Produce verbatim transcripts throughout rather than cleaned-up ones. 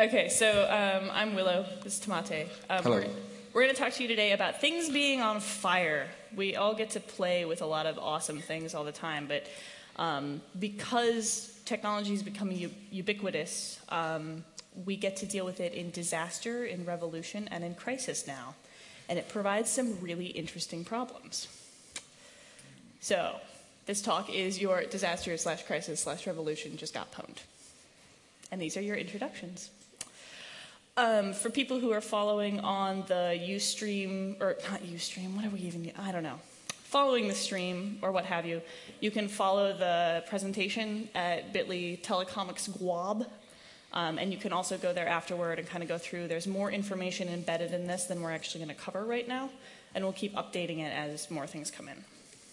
Okay, so um, I'm Willow. This is Tamate. Um, Hello. We're, we're going to talk to you today about things being on fire. We all get to play with a lot of awesome things all the time, but um, because technology is becoming u- ubiquitous, um, we get to deal with it in disaster, in revolution, and in crisis now. And it provides some really interesting problems. So, this talk is your disaster slash crisis slash revolution just got pwned. And these are your introductions. Um, for people who are following on the Ustream, or not Ustream, what are we even, I don't know. Following the stream, or what have you, you can follow the presentation at bit.ly telecomics guab. Um, and you can also go there afterward and kind of go through. There's more information embedded in this than we're actually going to cover right now. And we'll keep updating it as more things come in.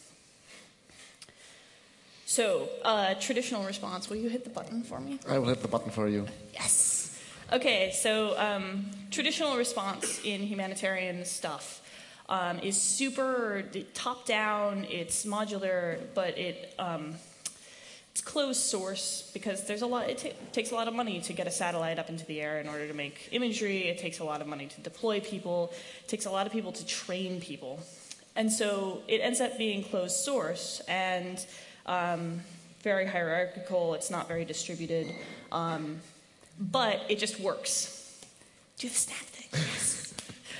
So, uh, traditional response. Will you hit the button for me? I will hit the button for you. Yes. Okay, so um, traditional response in humanitarian stuff um, is super top-down, it's modular, but it um, it's closed source because there's a lot. It ta- takes a lot of money to get a satellite up into the air in order to make imagery. It takes a lot of money to deploy people. It takes a lot of people to train people, and so it ends up being closed source and um, very hierarchical. It's not very distributed. Um, But it just works. Do the snap thing. Yes.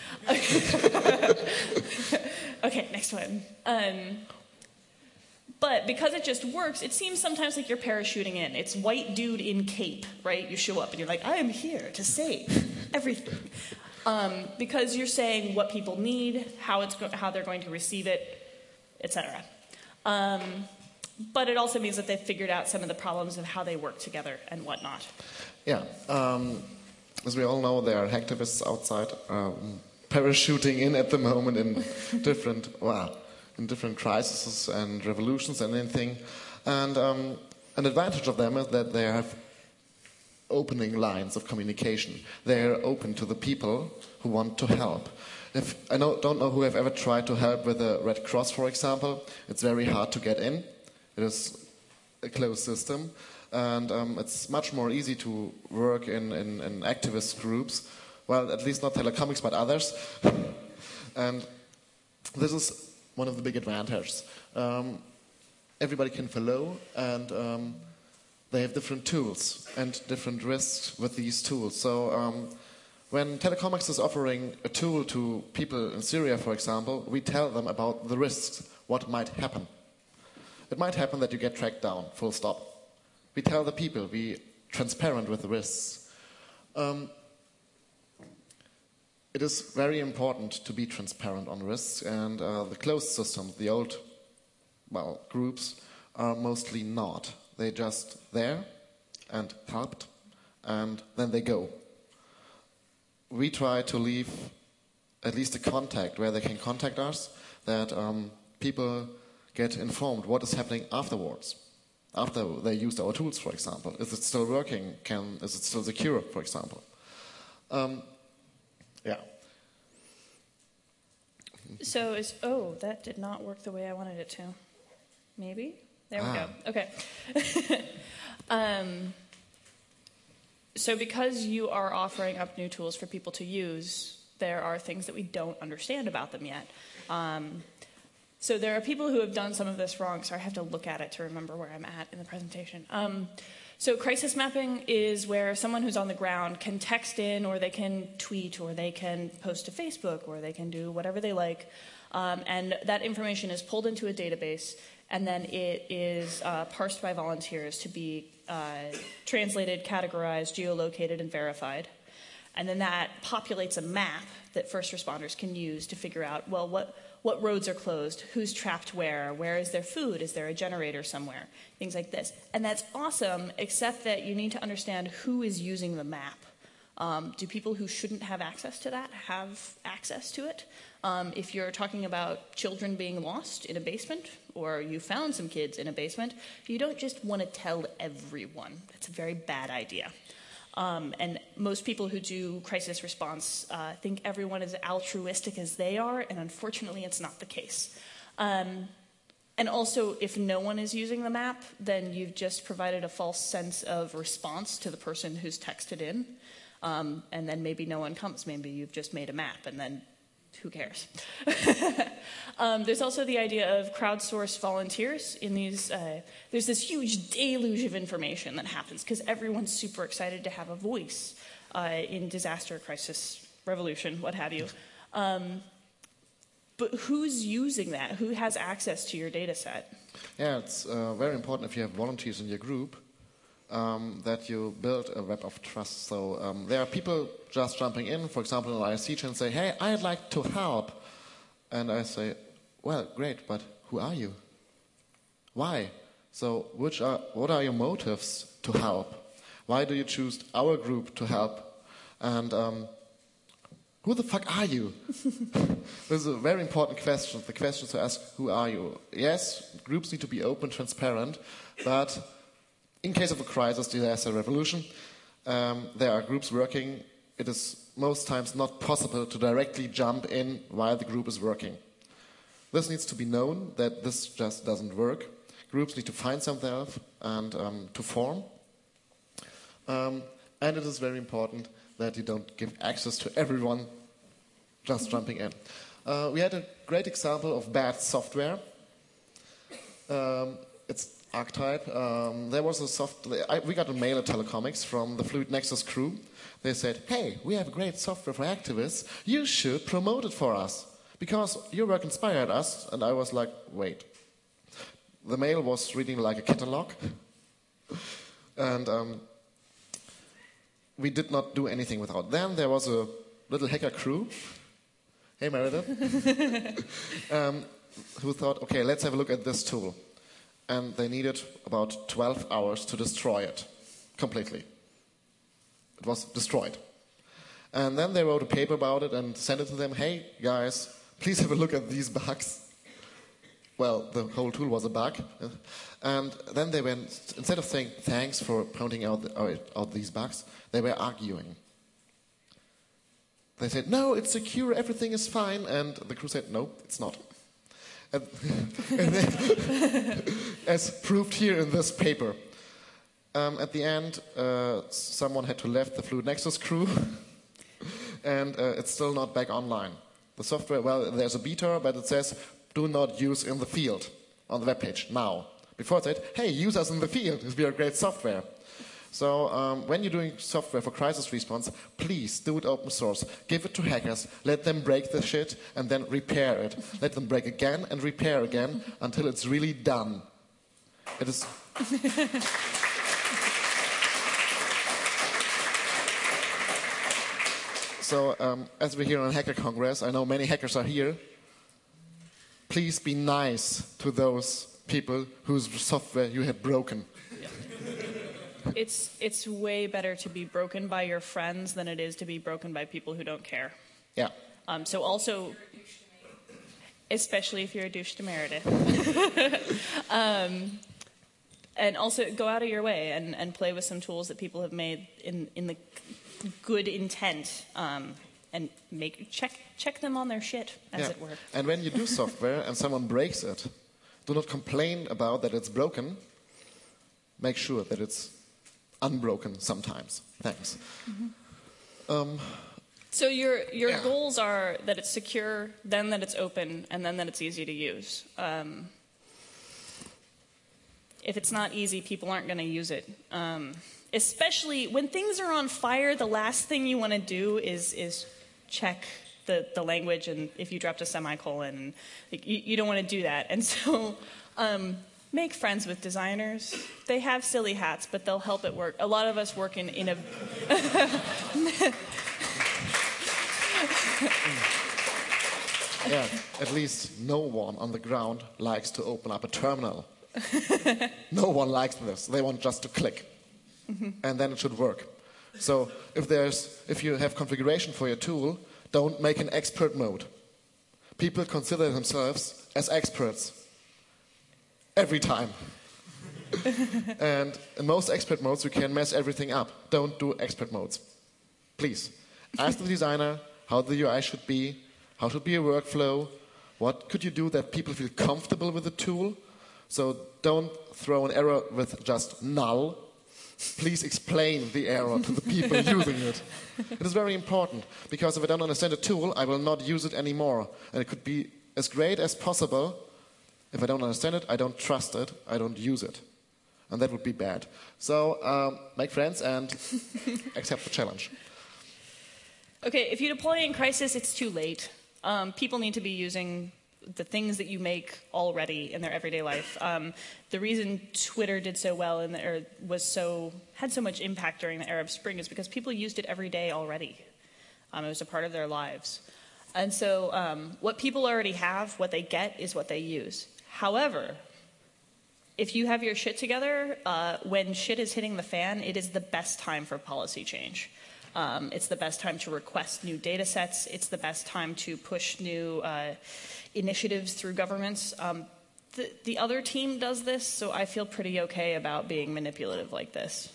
Okay. Okay, next one. Um, but because it just works, it seems sometimes like you're parachuting in. It's white dude in cape, right? You show up and you're like, I am here to save everything. Um, because you're saying what people need, how it's go- how they're going to receive it, et cetera. Um, but it also means that they've figured out some of the problems of how they work together and whatnot. Yeah, um, as we all know, there are hacktivists outside um, parachuting in at the moment in different, well, in different crises and revolutions and anything. And um, an advantage of them is that they have opening lines of communication. They are open to the people who want to help. If I know, don't know who have ever tried to help with the Red Cross, for example. It's very hard to get in. It is a closed system. And um, it's much more easy to work in, in, in activist groups. Well, at least not telecomics, but others. And this is one of the big advantages. Um, everybody can follow, and um, they have different tools and different risks with these tools. So um, when telecomics is offering a tool to people in Syria, for example, we tell them about the risks, what might happen. It might happen that you get tracked down, full stop. We tell the people, we transparent with the risks. Um, it is very important to be transparent on risks, and uh, the closed systems, the old, well, groups, are mostly not. They're just there and helped, and then they go. We try to leave at least a contact where they can contact us, that um, people get informed what is happening afterwards. After they used our tools, for example. Is it still working? Can, is it still secure, for example? Um, yeah. So is, oh, that did not work the way I wanted it to. Maybe? There ah. we go. Okay. um, so because you are offering up new tools for people to use, there are things that we don't understand about them yet. Um, So there are people who have done some of this wrong, so I have to look at it to remember where I'm at in the presentation. Um, so crisis mapping is where someone who's on the ground can text in, or they can tweet, or they can post to Facebook, or they can do whatever they like. Um, and that information is pulled into a database, and then it is uh, parsed by volunteers to be uh, translated, categorized, geolocated, and verified. And then that populates a map that first responders can use to figure out, well, what... What roads are closed? Who's trapped where? Where is there food? Is there a generator somewhere? Things like this. And that's awesome, except that you need to understand who is using the map. Um, do people who shouldn't have access to that have access to it? Um, if you're talking about children being lost in a basement, or you found some kids in a basement, you don't just want to tell everyone. That's a very bad idea. Um, and most people who do crisis response uh, think everyone is altruistic as they are, and unfortunately it's not the case. Um, and also, if no one is using the map, then you've just provided a false sense of response to the person who's texted in. Um, and then maybe no one comes. Maybe you've just made a map, and then who cares? um, there's also the idea of crowdsourced volunteers in these. Uh, there's this huge deluge of information that happens because everyone's super excited to have a voice uh, in disaster, crisis, revolution, what have you. Um, but who's using that? Who has access to your data set? Yeah, it's uh, very important if you have volunteers in your group um, that you build a web of trust. So um, there are people just jumping in, for example, in an I R C and say, hey, I'd like to help. And I say, well, great, but who are you? Why? So which are, what are your motives to help? Why do you choose our group to help? And um, who the fuck are you? This is a very important question. The question to ask, who are you? Yes, groups need to be open, transparent, but in case of a crisis, disaster, revolution, um, there are groups working. It is most times not possible to directly jump in while the group is working. This needs to be known that this just doesn't work. Groups need to find something else and um, to form. Um, and it is very important that you don't give access to everyone just jumping in. Uh, we had a great example of bad software. Um, it's Archetype. Um, there was a soft. I, we got a mail at Telecomics from the Fluid Nexus crew. They said, "Hey, we have great software for activists. You should promote it for us because your work inspired us." And I was like, "Wait." The mail was reading like a catalog, and um, we did not do anything without. Then there was a little hacker crew. Hey, Meredith. um, who thought, okay, let's have a look at this tool. And they needed about twelve hours to destroy it completely. It was destroyed. And then they wrote a paper about it and sent it to them. Hey, guys, please have a look at these bugs. Well, the whole tool was a bug. And then they went, instead of saying thanks for pointing out, the, out these bugs, they were arguing. They said, no, it's secure, everything is fine. And the crew said, no, it's not. And, and then, as proved here in this paper. Um, at the end, uh, someone had to leave the Fluid Nexus crew. And uh, it's still not back online. The software, well, there's a beta, but it says, do not use in the field on the web page now. Before it said, hey, use us in the field, we are great software. So um, when you're doing software for crisis response, please do it open source. Give it to hackers, let them break the shit, and then repair it. Let them break again and repair again until it's really done. It is... So um, as we're here on Hacker Congress, I know many hackers are here. Please be nice to those people whose software you had broken. Yeah. It's, it's way better to be broken by your friends than it is to be broken by people who don't care. Yeah. Um, so also, especially if you're a douche to Meredith. um, and also go out of your way and, and play with some tools that people have made in, in the good intent. Um, and make check check them on their shit, as yeah. it were. And when you do software and someone breaks it, do not complain about that it's broken. Make sure that it's unbroken sometimes. Thanks. Mm-hmm. um, so your your yeah. goals are that it's secure, then that it's open, and then that it's easy to use. Um, if it's not easy, people aren't going to use it. Um, especially when things are on fire, the last thing you want to do is is check the, the language, and if you dropped a semicolon, like, you, you don't want to do that. And so um, make friends with designers. They have silly hats, but they'll help it work. A lot of us work in, in a... yeah, at least no one on the ground likes to open up a terminal. No one likes this. They want just to click. Mm-hmm. And then it should work. So if there's, if you have configuration for your tool, don't make an expert mode. People consider themselves as experts every time. And in most expert modes, you can mess everything up. Don't do expert modes. Please. Ask the designer how the U I should be, how should be a workflow, what could you do that people feel comfortable with the tool. So don't throw an error with just null. please explain the error to the people using it. It is very important, because if I don't understand a tool, I will not use it anymore. And it could be as great as possible. If I don't understand it, I don't trust it, I don't use it. And that would be bad. So um, make friends and accept the challenge. Okay, if you deploy in Crisis, it's too late. Um, people need to be using the things that you make already in their everyday life. Um, the reason Twitter did so well and or was so had so much impact during the Arab Spring is because people used it every day already. Um, it was a part of their lives. And so um, what people already have, what they get, is what they use. However, if you have your shit together, uh, when shit is hitting the fan, it is the best time for policy change. Um, it's the best time to request new data sets. It's the best time to push new uh, initiatives through governments. Um, the, the other team does this, so I feel pretty okay about being manipulative like this.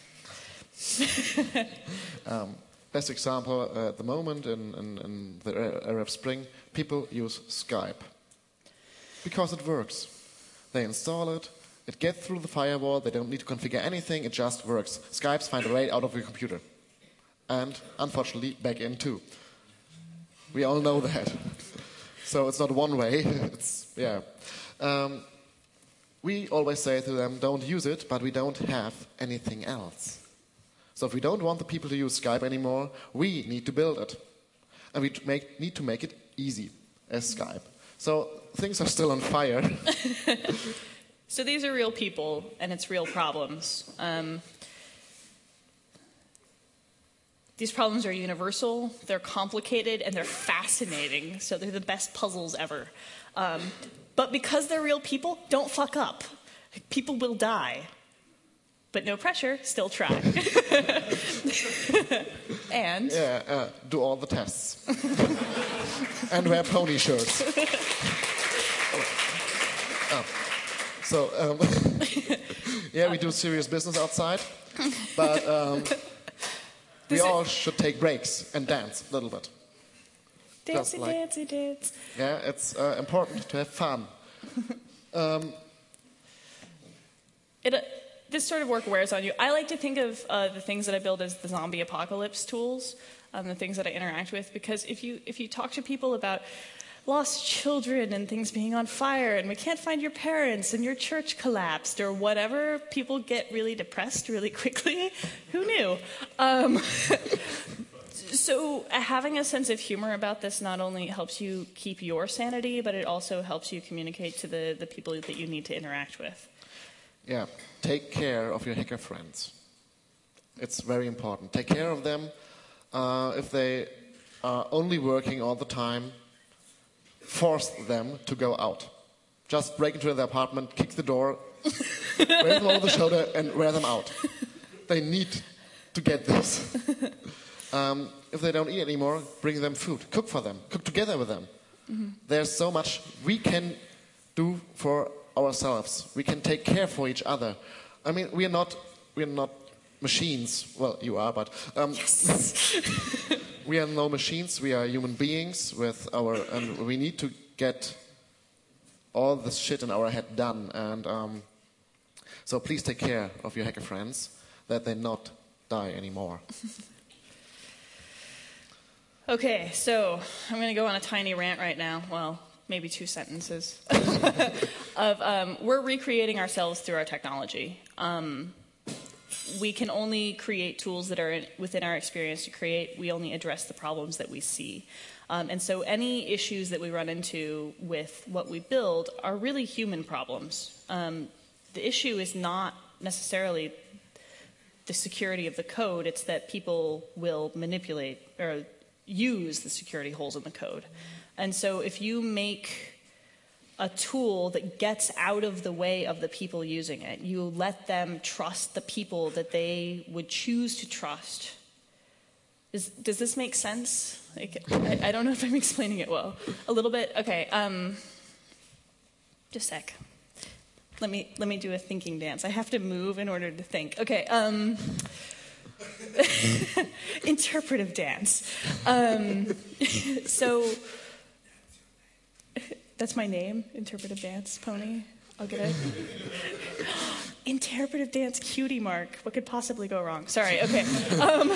um, best example uh, at the moment in, in, in the Arab Spring, people use Skype. Because it works. They install it, it gets through the firewall, they don't need to configure anything, it just works. Skypes find a way out of your computer. And, unfortunately, back in too. We all know that. So it's not one way, it's, yeah. Um, we always say to them, don't use it, but we don't have anything else. So if we don't want the people to use Skype anymore, we need to build it. And we make, need to make it easy as Skype. So things are still on fire. So these are real people, and it's real problems. Um, these problems are universal, they're complicated, and they're fascinating. So they're the best puzzles ever. Um, but because they're real people, don't fuck up. People will die. But no pressure, still try. And? Yeah, uh, do all the tests. And wear pony shirts. Oh. So, um, yeah, we do serious business outside, but um, we all should take breaks and dance a little bit. Dancey, like, dancey, dance. Yeah, it's uh, important to have fun. Um, it, uh, this sort of work wears on you. I like to think of uh, the things that I build as the zombie apocalypse tools, um, the things that I interact with, because if you if you talk to people about lost children and things being on fire and we can't find your parents and your church collapsed or whatever, people get really depressed really quickly. Who knew? Um, so having a sense of humor about this not only helps you keep your sanity, but it also helps you communicate to the, the people that you need to interact with. Yeah, take care of your hacker friends. It's very important. Take care of them. Uh, if they are only working all the time, force them to go out. Just break into their apartment, kick the door, raise them over the shoulder, and wear them out. They need to get this. Um, if they don't eat anymore, bring them food. Cook for them. Cook together with them. Mm-hmm. There's so much we can do for ourselves. We can take care for each other. I mean, we are not we are not machines. Well, you are, but um, yes. We are no machines. We are human beings with our, and we need to get all this shit in our head done. And um, so please take care of your hacker friends, that they not die anymore. Okay, so I'm going to go on a tiny rant right now. Well, maybe two sentences. of um, we're recreating ourselves through our technology. Um, we can only create tools that are in, within our experience to create. We only address the problems that we see. Um, and so any issues that we run into with what we build are really human problems. Um, the issue is not necessarily the security of the code. It's that people will manipulate or use the security holes in the code. And so if you make a tool that gets out of the way of the people using it, you let them trust the people that they would choose to trust. Is, does this make sense? Like, I, I don't know if I'm explaining it well. A little bit? Okay. Um, just a sec. Let me, let me do a thinking dance. I have to move in order to think. Okay. Um, interpretive dance. Um, so... That's my name, interpretive dance, Pony. I'll get it. interpretive dance cutie mark. What could possibly go wrong? Sorry, okay. um,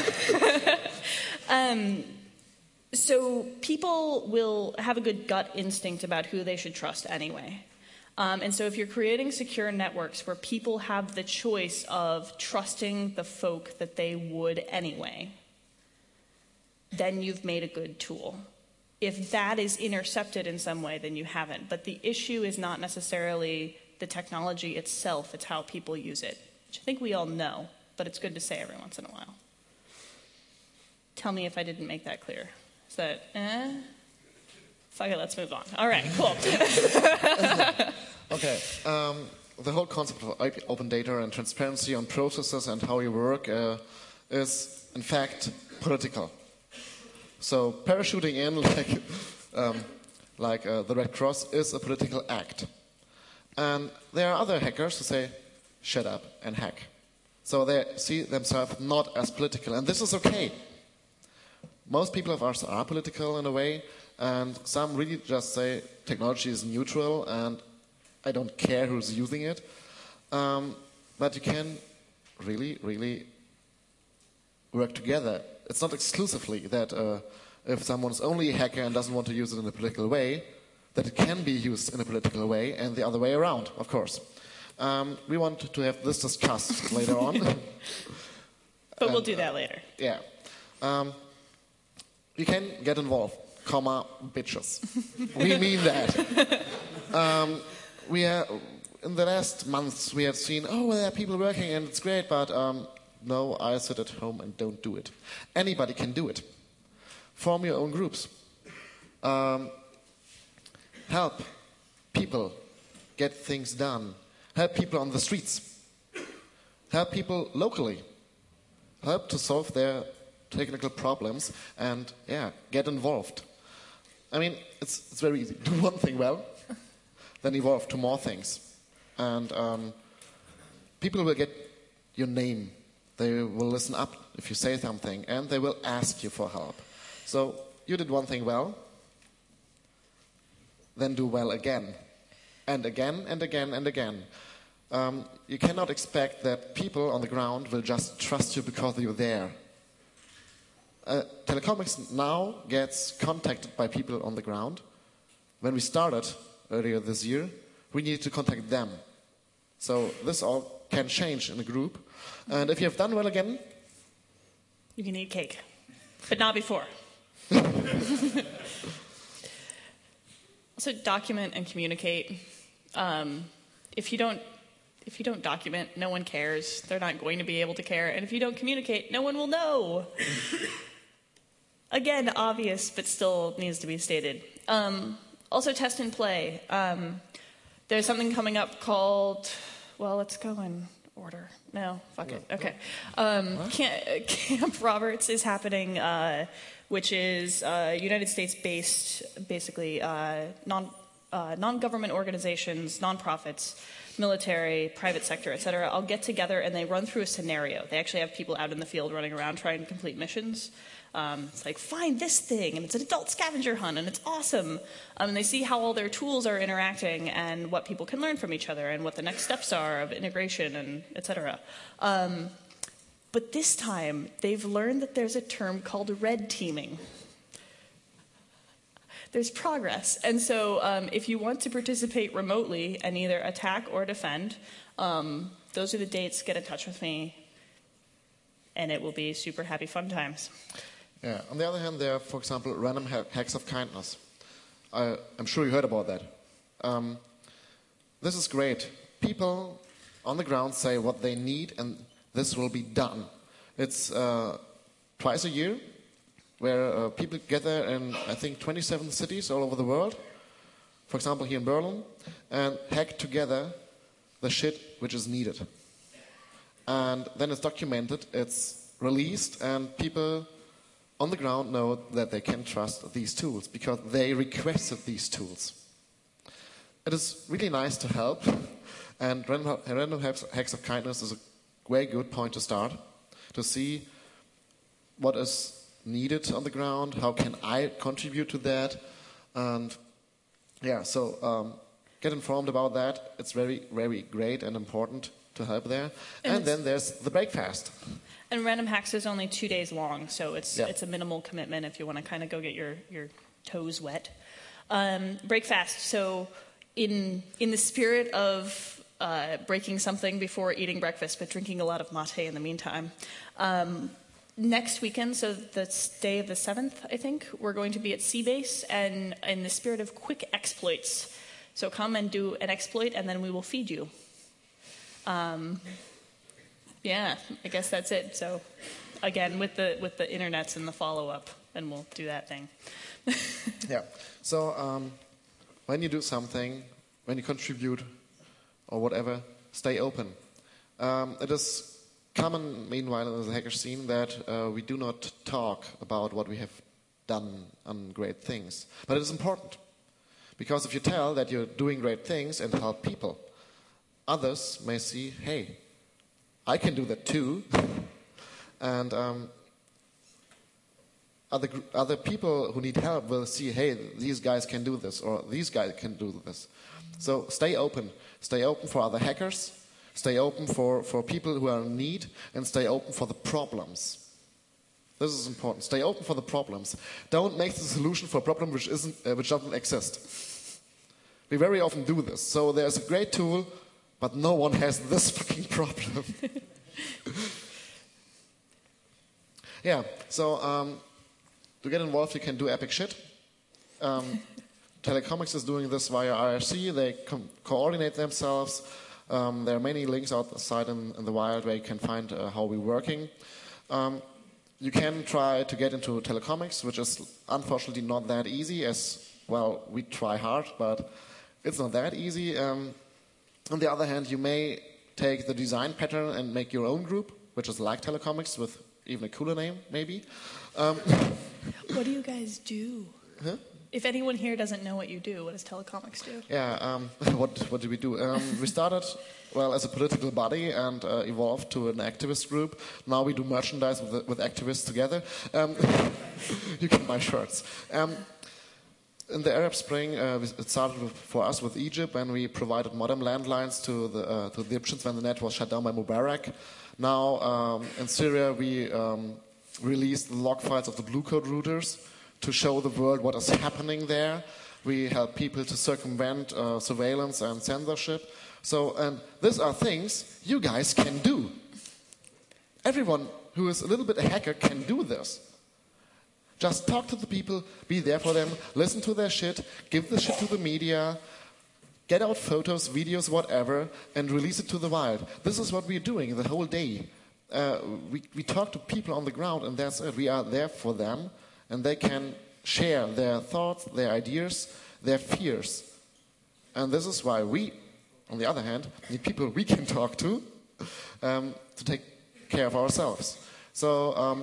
um, so people will have a good gut instinct about who they should trust anyway. Um, and so if you're creating secure networks where people have the choice of trusting the folk that they would anyway, then you've made a good tool. If that is intercepted in some way, then you haven't. But the issue is not necessarily the technology itself, it's how people use it, which I think we all know, but it's good to say every once in a while. Tell me if I didn't make that clear. Is that, eh? Fuck it, let's move on. All right, cool. Okay, um, the whole concept of open data and transparency on processes and how you work uh, is, in fact, political. So parachuting in, like, um, like uh, the Red Cross, is a political act. And there are other hackers who say, shut up and hack. So they see themselves not as political, and this is okay. Most people of us are political in a way, and some really just say technology is neutral and I don't care who's using it. Um, but you can really, really work together. It's not exclusively that uh, if someone's only a hacker and doesn't want to use it in a political way, that it can be used in a political way, and the other way around, of course. Um, we want to have this discussed later on. But and, we'll do that later. Uh, yeah. Um, you can get involved, comma, bitches. We mean that. Um, we are, in the last months, we have seen, oh, well, there are people working and it's great, but um, no, I sit at home and don't do it. Anybody can do it. Form your own groups. Um, help people get things done. Help people on the streets. Help people locally. Help to solve their technical problems and, yeah, get involved. I mean, it's, it's very easy. Do one thing well, then evolve to more things. And um, people will get your name. They will listen up if you say something, and they will ask you for help. So you did one thing well, then do well again, and again, and again, and again. Um, you cannot expect that people on the ground will just trust you because you're there. Uh, Telecomics now gets contacted by people on the ground. When we started earlier this year, we needed to contact them. So this all can change in a group. And if you have done well again, you can eat cake, but not before. Also, document and communicate. Um, if you don't, if you don't document, no one cares. They're not going to be able to care. And if you don't communicate, no one will know. Again, obvious, but still needs to be stated. Um, also, test and play. Um, there's something coming up called, well, let's go in order. No, fuck it. Okay. Um, Camp, Camp Roberts is happening, uh, which is uh, United States-based, basically, uh, non, uh, non-government organizations, nonprofits, military, private sector, et cetera, all get together and they run through a scenario. They actually have people out in the field running around trying to complete missions. Um, it's like, find this thing, and it's an adult scavenger hunt, and it's awesome. Um, and they see how all their tools are interacting and what people can learn from each other and what the next steps are of integration, and et cetera. Um, but this time, they've learned that there's a term called red teaming. There's progress. And so um, if you want to participate remotely and either attack or defend, um, those are the dates. Get in touch with me, and it will be super happy fun times. Yeah. On the other hand, there are, for example, random ha hacks of kindness. I, I'm sure you heard about that. Um, this is great. People on the ground say what they need, and this will be done. It's uh, twice a year, where uh, people gather in, I think, twenty-seven cities all over the world. For example, here in Berlin, and hack together the shit which is needed. And then it's documented, it's released, and people on the ground know that they can trust these tools because they requested these tools. It is really nice to help, and random, random hacks of kindness is a very good point to start, to see what is needed on the ground, how can I contribute to that, and yeah, so um, get informed about that. It's very, very great and important to help there. And, and then there's the Breakfast. And Random Hacks is only two days long, so it's yeah. it's a minimal commitment if you want to kind of go get your, your toes wet. Um, Breakfast, so in in the spirit of uh, breaking something before eating breakfast, but drinking a lot of mate in the meantime, um, next weekend, so the day of the seventh, I think, we're going to be at Seabase, and in the spirit of quick exploits. So come and do an exploit, and then we will feed you. Um, yeah, I guess that's it. So again, with the with the internets and the follow-up, and we'll do that thing. yeah. So um, when you do something, when you contribute or whatever, stay open. Um, it is common, meanwhile, in the hacker scene that uh, we do not talk about what we have done on great things. But it is important. Because if you tell that you're doing great things and help people, others may see, hey, I can do that too. And um, other, other people who need help will see, hey, these guys can do this, or these guys can do this. So stay open. Stay open for other hackers. Stay open for, for people who are in need, and stay open for the problems. This is important. Stay open for the problems. Don't make the solution for a problem which isn't, uh, which doesn't exist. We very often do this. So there's a great tool, but no one has this fucking problem. yeah. So um, to get involved, you can do epic shit. Um, Telecomics is doing this via I R C. They com- coordinate themselves. Um, there are many links outside in, in the wild where you can find uh, how we're working. Um, you can try to get into telecomics, which is unfortunately not that easy, as, well, we try hard, but it's not that easy. Um, on the other hand, you may take the design pattern and make your own group, which is like telecomics with even a cooler name, maybe. Um, what do you guys do? Huh? If anyone here doesn't know what you do, what does telecomics do? Yeah, um, what what do we do? Um, we started, well, as a political body and uh, evolved to an activist group. Now we do merchandise with, with activists together. Um, you can buy shirts. Um, in the Arab Spring, uh, it started with, for us with Egypt, when we provided modem landlines to the, uh, to the Egyptians when the net was shut down by Mubarak. Now um, in Syria, we um, released the log files of the Blue Code routers to show the world what is happening there. We help people to circumvent uh, surveillance and censorship. So, and these are things you guys can do. Everyone who is a little bit a hacker can do this. Just talk to the people, be there for them, listen to their shit, give the shit to the media, get out photos, videos, whatever, and release it to the wild. This is what we're doing the whole day. Uh, we, we talk to people on the ground, and that's it. We are there for them. And they can share their thoughts, their ideas, their fears. And this is why we, on the other hand, need people we can talk to um, to take care of ourselves. So um,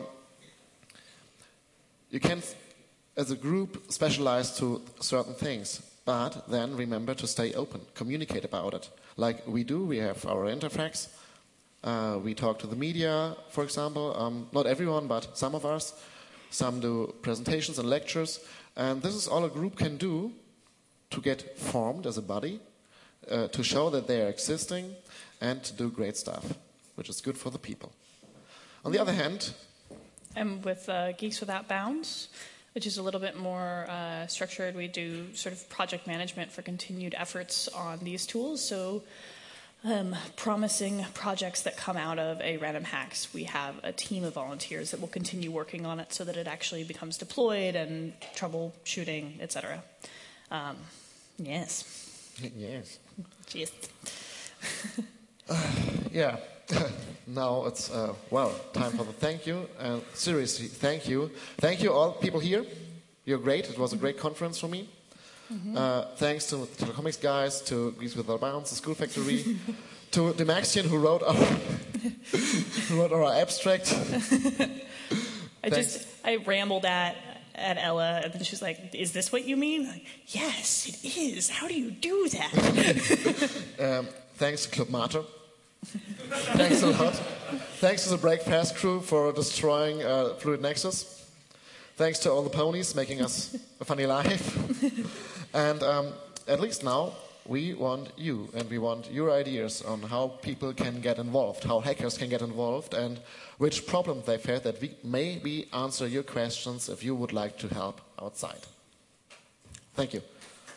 you can, as a group, specialize to certain things. But then remember to stay open, communicate about it. Like we do, we have our interfax. Uh, we talk to the media, for example. Um, not everyone, but some of us. Some do presentations and lectures, and this is all a group can do to get formed as a body, uh, to show that they are existing, and to do great stuff, which is good for the people. On the other hand... And with uh, Geeks Without Bounds, which is a little bit more uh, structured, we do sort of project management for continued efforts on these tools, so... Um, promising projects that come out of a Random Hacks. We have a team of volunteers that will continue working on it so that it actually becomes deployed and troubleshooting, et cetera. Um, yes. Yes. Cheers. uh, yeah. Now it's, uh, well, time for the thank you. Uh, seriously, thank you. Thank you all people here. You're great. It was a great conference for me. Mm-hmm. Uh, thanks to the Telecomics guys, to Geeks Without Bounds, the School Factory, to Demaxian who wrote our who wrote our abstract. I just I rambled at at Ella, and then she was like, "Is this what you mean?" Like, yes, it is. How do you do that? um, thanks to Club Mater. Thanks a lot. Thanks to the Breakfast crew for destroying uh, Fluid Nexus. Thanks to all the ponies making us a funny life. And um, at least now, we want you, and we want your ideas on how people can get involved, how hackers can get involved, and which problems they face, that we maybe answer your questions if you would like to help outside. Thank you.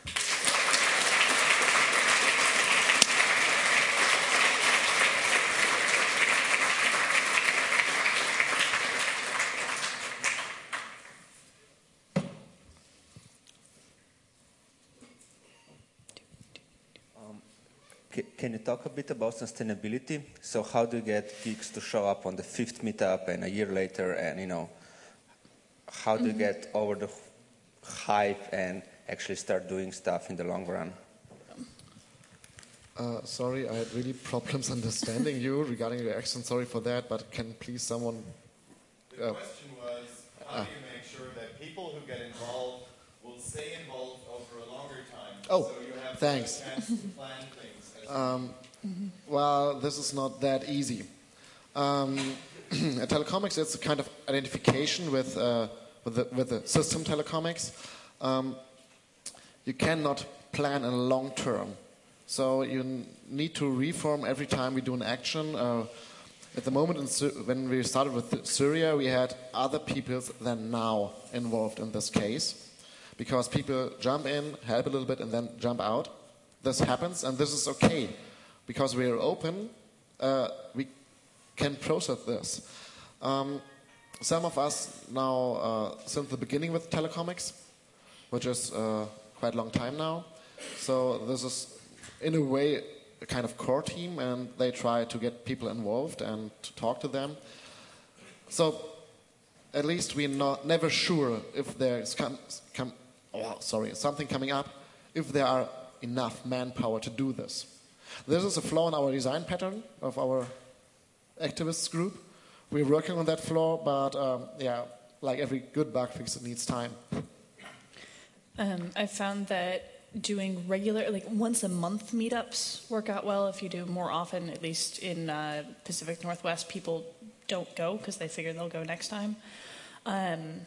Can you talk a bit about sustainability? So how do you get geeks to show up on the fifth meetup and a year later, and you know, how do you mm-hmm. get over the hype and actually start doing stuff in the long run? Uh, sorry, I had really problems understanding you regarding your accent. Sorry for that, but can please someone... Uh, the question was, how uh, do you make sure that people who get involved will stay involved over a longer time? Oh, so you have thanks. A chance to plan things. Um, well, this is not that easy. Um, at Telecomics, it's a kind of identification with, uh, with, the, with the system Telecomics. Um, you cannot plan in the long term. So you n need to reform every time we do an action. Uh, at the moment, in Sy when we started with Syria, we had other people than now involved in this case. Because people jump in, help a little bit, and then jump out. This happens, and this is okay, because we are open, uh, we can process this. Um, some of us now, uh, since the beginning with Telecomics, which is uh, quite a long time now, so this is, in a way, a kind of core team, and they try to get people involved and to talk to them. So, at least we're not, never sure if there's come, come, oh, sorry, something coming up, if there are enough manpower to do this. This is a flaw in our design pattern of our activists group. We're working on that flaw, but um, yeah, like every good bug fix, it needs time. Um, I found that doing regular, like once a month meetups work out well. If you do more often, at least in uh, Pacific Northwest, people don't go because they figure they'll go next time. Um,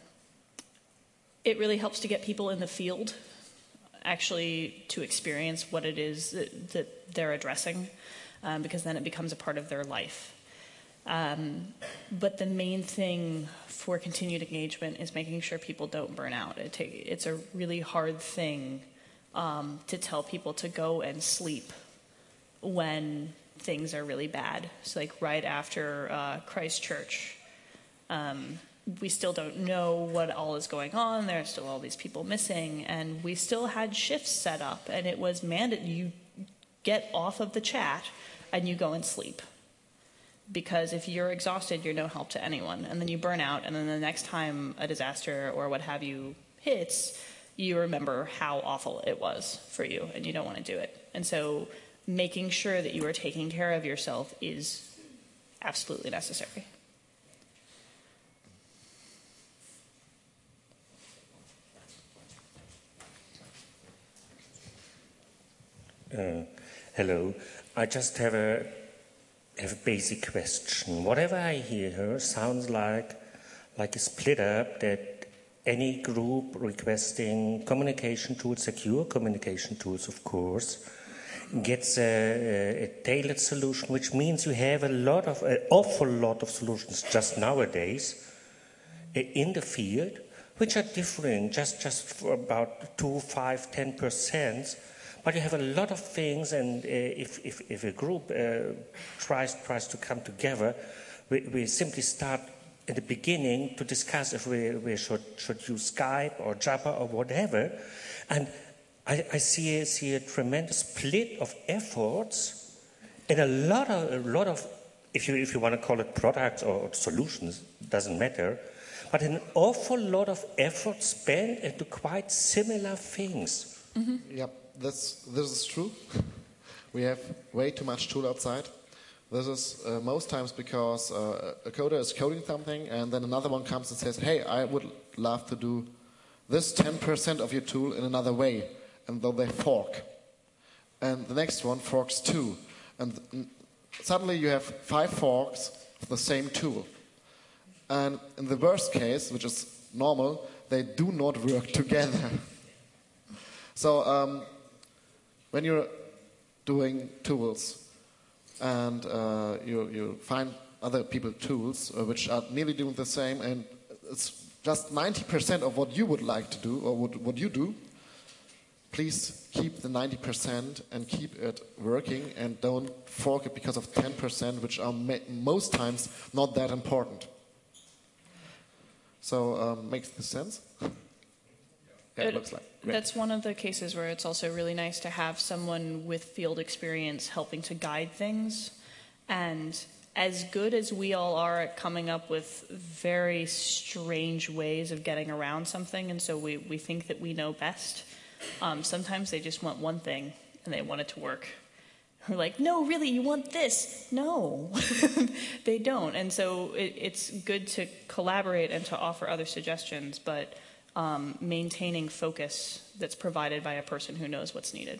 it really helps to get people in the field, actually to experience what it is that, that they're addressing, um, because then it becomes a part of their life. Um, but the main thing for continued engagement is making sure people don't burn out. It take, it's a really hard thing um, to tell people to go and sleep when things are really bad. So like right after uh, Christchurch, um, we still don't know what all is going on. There are still all these people missing, and we still had shifts set up, and it was mandated you get off of the chat and you go and sleep. Because if you're exhausted, you're no help to anyone, and then you burn out, and then the next time a disaster or what have you hits, you remember how awful it was for you, and you don't want to do it. And so making sure that you are taking care of yourself is absolutely necessary. Uh, hello. I just have a have a basic question. Whatever I hear here sounds like like a split up that any group requesting communication tools, secure communication tools, of course, gets a, a tailored solution, which means you have a lot of an awful lot of solutions just nowadays in the field, which are differing just just for about two, five, ten percent. But you have a lot of things, and uh, if, if, if a group uh, tries, tries to come together, we, we simply start at the beginning to discuss if we, we should, should use Skype or Jabber or whatever. And I, I see, a, see a tremendous split of efforts and a lot of, a lot of if, you, if you want to call it products or solutions, doesn't matter, but an awful lot of effort spent into quite similar things. Mm-hmm. Yep. This, this is true. We have way too much tool outside. This is uh, most times because uh, a coder is coding something, and then another one comes and says, hey, I would love to do this ten percent of your tool in another way. And then they fork. And the next one forks too. And suddenly you have five forks of the same tool. And in the worst case, which is normal, they do not work together. So um, when you're doing tools and uh, you, you find other people tools uh, which are nearly doing the same, and it's just ninety percent of what you would like to do or what, what you do, please keep the ninety percent and keep it working, and don't fork it because of ten percent, which are most times not that important. So, um, makes this sense? Yeah, it, it looks like. Great. That's one of the cases where it's also really nice to have someone with field experience helping to guide things. And as good as we all are at coming up with very strange ways of getting around something, and so we, we think that we know best, um, sometimes they just want one thing and they want it to work. We're like, no, really, you want this? No, they don't. And so it, it's good to collaborate and to offer other suggestions, but um, maintaining focus that's provided by a person who knows what's needed.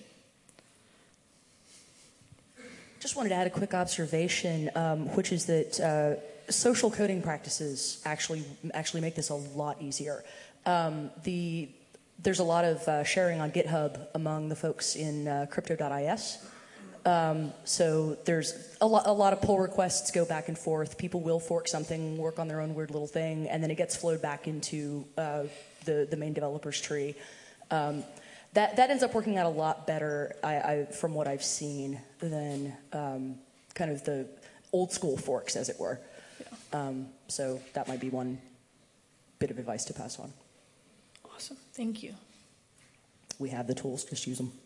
Just wanted to add a quick observation, um, which is that uh, social coding practices actually actually make this a lot easier. Um, the there's a lot of uh, sharing on GitHub among the folks in uh, crypto dot I S. Um, so there's a lot, a lot of pull requests go back and forth. People will fork something, work on their own weird little thing, and then it gets flowed back into uh, the the main developer's tree. Um, that that ends up working out a lot better, I, I, from what I've seen, than um, kind of the old school forks, as it were. Yeah. Um, so that might be one bit of advice to pass on. Awesome, thank you. We have the tools, just use them.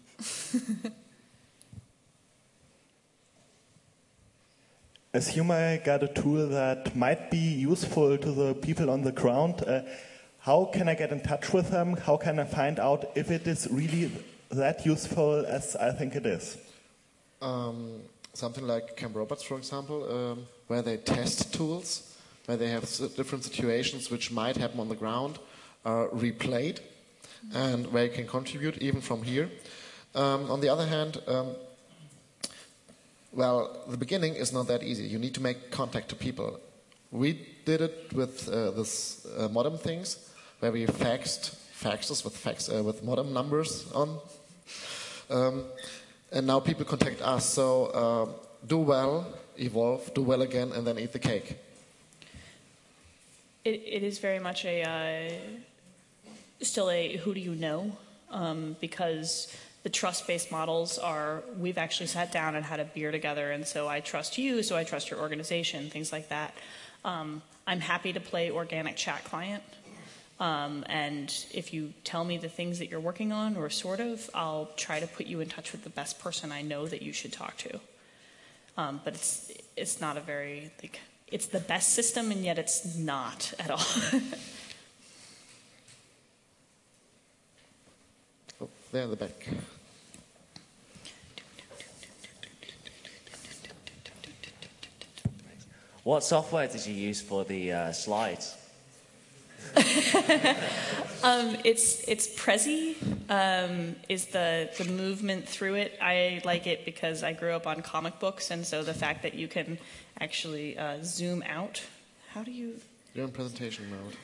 Assume I got a tool that might be useful to the people on the ground. Uh, how can I get in touch with them? How can I find out if it is really that useful as I think it is? Um, something like Camp Roberts, for example, um, where they test tools, where they have different situations which might happen on the ground, are replayed, and where you can contribute even from here. Um, on the other hand, um, well, the beginning is not that easy. You need to make contact to people. We did it with uh, this uh, modem things, where we faxed faxes with fax uh, with modem numbers on, um, and now people contact us. So uh, do well, evolve, do well again, and then eat the cake. It, it is very much a uh, still a who do you know, um, because the trust-based models are, we've actually sat down and had a beer together, and so I trust you, so I trust your organization, things like that. Um, I'm happy to play organic chat client, um, and if you tell me the things that you're working on, or sort of, I'll try to put you in touch with the best person I know that you should talk to. Um, but it's it's not a very, like, it's the best system, and yet it's not at all. Oh, there in the back. What software did you use for the uh, slides? um, it's it's Prezi um, is the the movement through it. I like it because I grew up on comic books, and so the fact that you can actually uh, zoom out. How do you? You're in presentation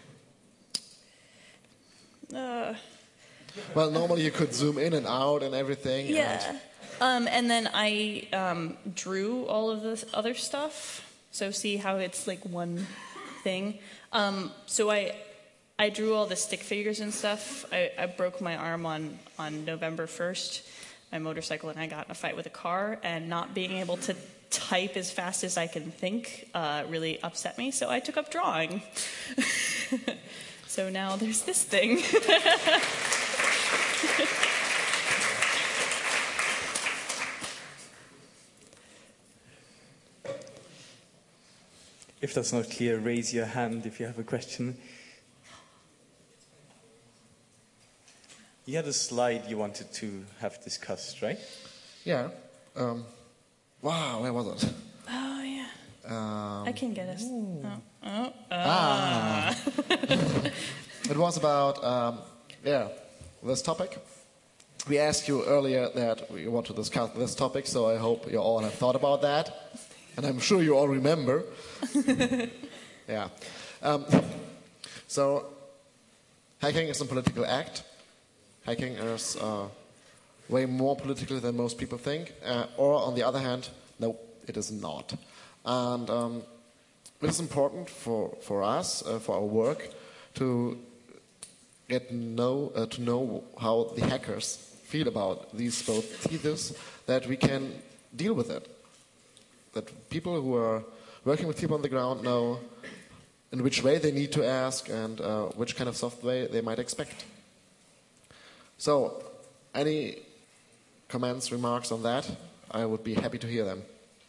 mode. Uh, well, normally you could zoom in and out and everything. Yeah, and, um, and then I um, drew all of this other stuff. So see how it's like one thing. Um, so I, I drew all the stick figures and stuff. I, I broke my arm on, on November first. My motorcycle and I got in a fight with a car, and not being able to type as fast as I can think uh, really upset me. So I took up drawing. So now there's this thing. If that's not clear, raise your hand if you have a question. You had a slide you wanted to have discussed, right? Yeah. Um, wow, where was it? Oh, yeah. Um, I can get us. Oh. Oh. Ah. It was about, um, yeah, this topic. We asked you earlier that we want to discuss this topic, so I hope you all have thought about that. And I'm sure you all remember. Yeah. Um, so, hacking is a political act. Hacking is uh, way more political than most people think, uh, or on the other hand, no, it is not. And um, it is important for, for us, uh, for our work, to get know, uh, to know how the hackers feel about these both theses, that we can deal with it. That people who are working with people on the ground know in which way they need to ask and uh, which kind of software they might expect. So, any comments, remarks on that? I would be happy to hear them.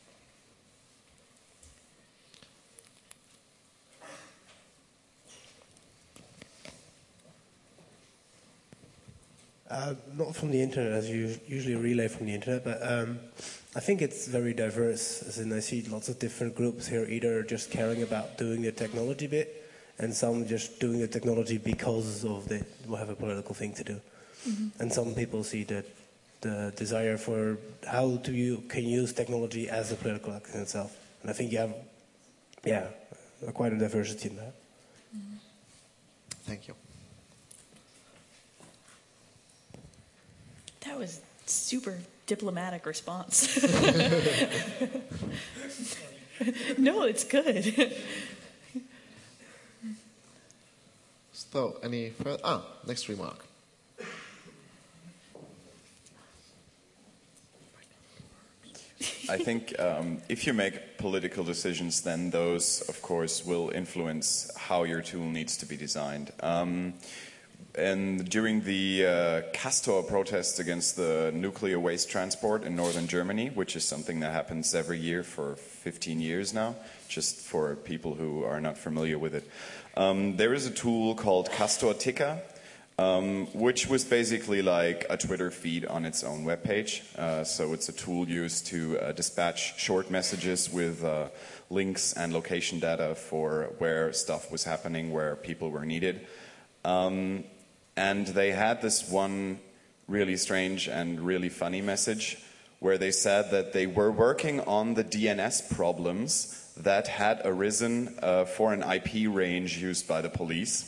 Uh, not from the internet, as you usually relay from the internet, but um, I think it's very diverse. As in, I see lots of different groups here, either just caring about doing the technology bit, and some just doing the technology because of the will have a political thing to do. Mm-hmm. And some people see that the desire for how to you can use technology as a political act in itself. And I think you have, yeah, quite a diversity in that. Mm-hmm. Thank you. That was super diplomatic response. No, it's good. So, any further? Ah, next remark. I think um, if you make political decisions, then those, of course, will influence how your tool needs to be designed. Um, And during the uh, Castor protests against the nuclear waste transport in northern Germany, which is something that happens every year for fifteen years now, just for people who are not familiar with it, um, there is a tool called Castor Ticker, um, which was basically like a Twitter feed on its own webpage. Uh, so it's a tool used to uh, dispatch short messages with uh, links and location data for where stuff was happening, where people were needed. Um, And they had this one really strange and really funny message where they said that they were working on the D N S problems that had arisen uh, for an I P range used by the police.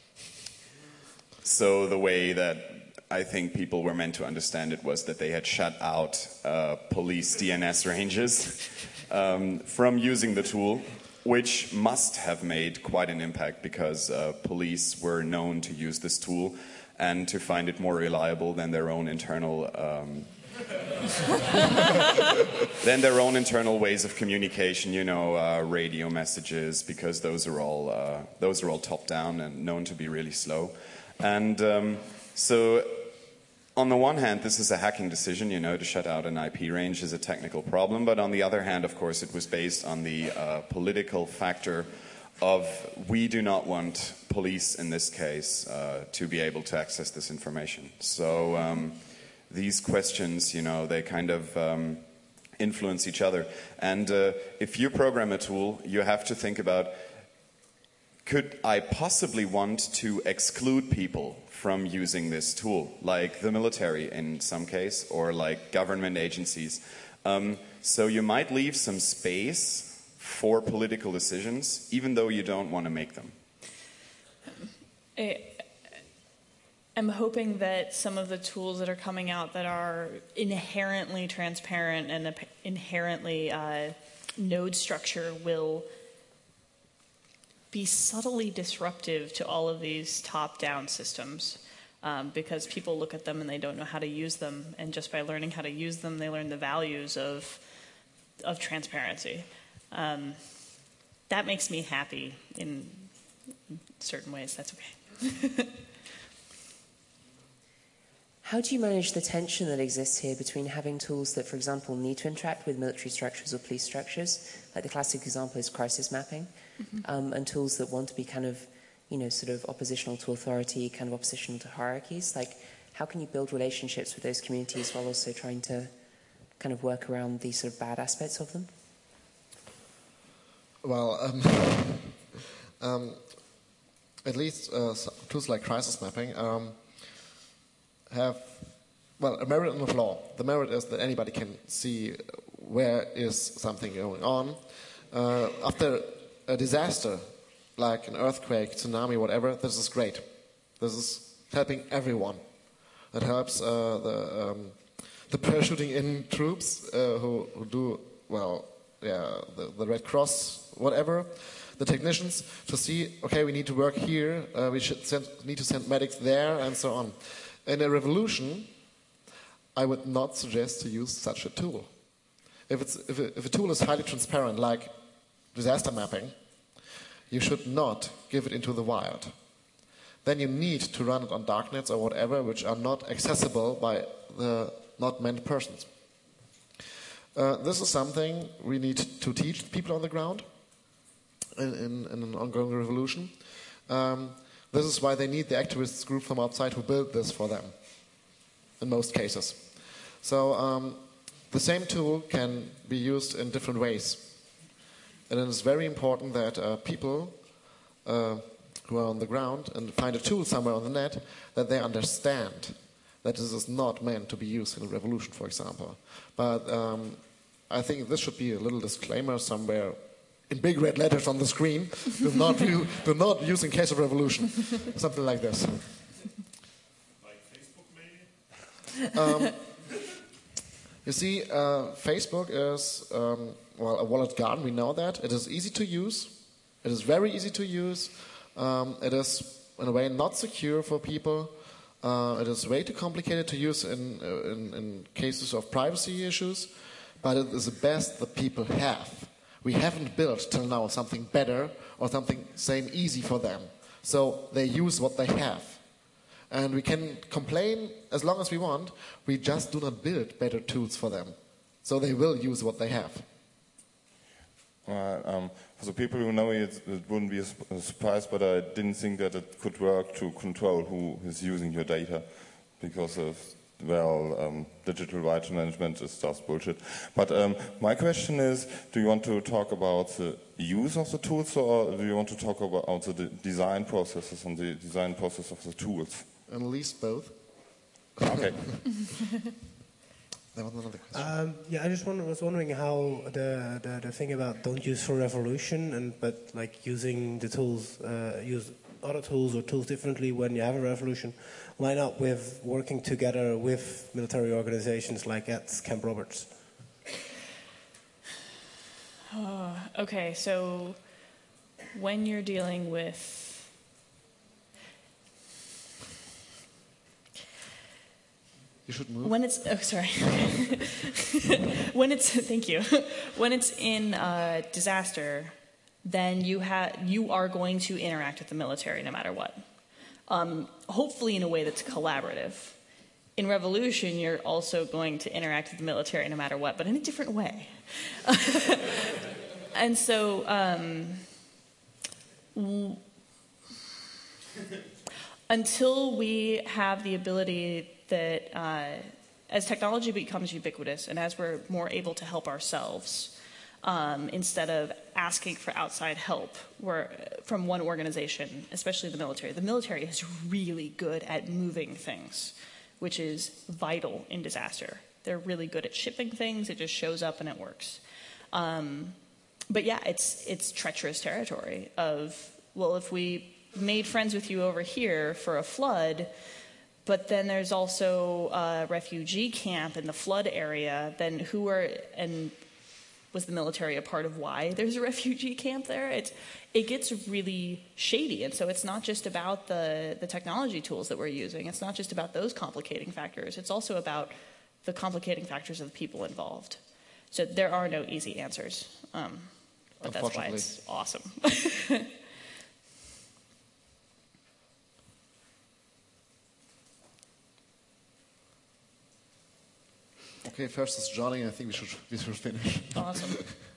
So the way that I think people were meant to understand it was that they had shut out uh, police D N S ranges um, from using the tool, which must have made quite an impact because uh, police were known to use this tool and to find it more reliable than their own internal um, than their own internal ways of communication. You know, uh, radio messages, because those are all uh, those are all top down and known to be really slow. And um, so, on the one hand, this is a hacking decision, you know, to shut out an I P range is a technical problem. But on the other hand, of course, it was based on the uh, political factor of we do not want police, in this case, uh, to be able to access this information. So um, these questions, you know, they kind of um, influence each other. And uh, if you program a tool, you have to think about, could I possibly want to exclude people from using this tool, like the military in some case, or like government agencies? Um, so you might leave some space for political decisions, even though you don't want to make them. I'm hoping that some of the tools that are coming out that are inherently transparent and inherently uh, node structure will be subtly disruptive to all of these top-down systems, um, because people look at them and they don't know how to use them, and just by learning how to use them, they learn the values of of transparency. Um, that makes me happy in certain ways. That's okay. How do you manage the tension that exists here between having tools that, for example, need to interact with military structures or police structures, like the classic example is crisis mapping, mm-hmm. um, and tools that want to be kind of, you know, sort of oppositional to authority, kind of oppositional to hierarchies? Like, how can you build relationships with those communities while also trying to kind of work around these sort of bad aspects of them? Well, um, um, at least uh, tools like crisis mapping um, have, well, a merit in the law. The merit is that anybody can see where is something going on. Uh, after a disaster, like an earthquake, tsunami, whatever, this is great. This is helping everyone. It helps uh, the um, the parachuting in troops uh, who, who do well, yeah, the, the Red Cross, whatever, the technicians to see, okay, we need to work here, uh, we should send, need to send medics there, and so on. In a revolution, I would not suggest to use such a tool. If, it's, if, a, if a tool is highly transparent, like disaster mapping, you should not give it into the wild. Then you need to run it on darknets or whatever, which are not accessible by the not manned persons. Uh, this is something we need to teach people on the ground in, in, in an ongoing revolution. Um, this is why they need the activists group from outside who build this for them, in most cases. So um, the same tool can be used in different ways. And it is very important that uh, people uh, who are on the ground and find a tool somewhere on the net, that they understand that this is not meant to be used in a revolution, for example. But um, I think this should be a little disclaimer somewhere in big red letters on the screen. do, not use, do not use in case of revolution. Something like this. Like Facebook, maybe? Um, you see, uh, Facebook is, um, well, a walled garden, we know that. It is easy to use. It is very easy to use. Um, it is, in a way, not secure for people. Uh, it is way too complicated to use in, uh, in, in cases of privacy issues, but it is the best that people have. We haven't built till now something better or something same easy for them. So they use what they have. And we can complain as long as we want, we just do not build better tools for them. So they will use what they have. Uh, um, for the people who know it, it wouldn't be a, sp a surprise, but I didn't think that it could work to control who is using your data, because of, well, um, digital rights management is just bullshit. But um, my question is, do you want to talk about the use of the tools, or do you want to talk about the de design processes and the design process of the tools? At least both. Okay. There was another question. Um, yeah, I just wonder, was wondering how the, the the thing about don't use for revolution, and but like using the tools, uh, use other tools or tools differently when you have a revolution, line up with working together with military organizations like at Camp Roberts. Oh, okay, so when you're dealing with You should move. When it's, oh, sorry. when it's, thank you. When it's in uh, disaster, then you have, you are going to interact with the military no matter what. Um, hopefully in a way that's collaborative. In revolution, you're also going to interact with the military no matter what, but in a different way. And so, um, w until we have the ability that uh, as technology becomes ubiquitous and as we're more able to help ourselves, um, instead of asking for outside help we're, from one organization, especially the military. The military is really good at moving things, which is vital in disaster. They're really good at shipping things. It just shows up and it works. Um, but yeah, it's, it's treacherous territory of, well, if we made friends with you over here for a flood, but then there's also a refugee camp in the flood area, then who are, and was the military a part of why there's a refugee camp there? It's, it gets really shady. And so it's not just about the, the technology tools that we're using. It's not just about those complicating factors. It's also about the complicating factors of the people involved. So there are no easy answers. Um, but that's why it's awesome. Okay, first is Johnny. I think we should we should finish. Awesome.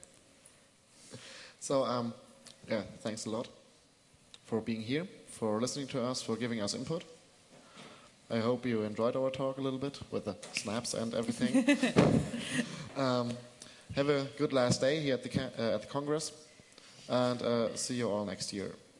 So, um, yeah, thanks a lot for being here, for listening to us, for giving us input. I hope you enjoyed our talk a little bit with the snaps and everything. um, have a good last day here at the uh, at the Congress, and uh, see you all next year.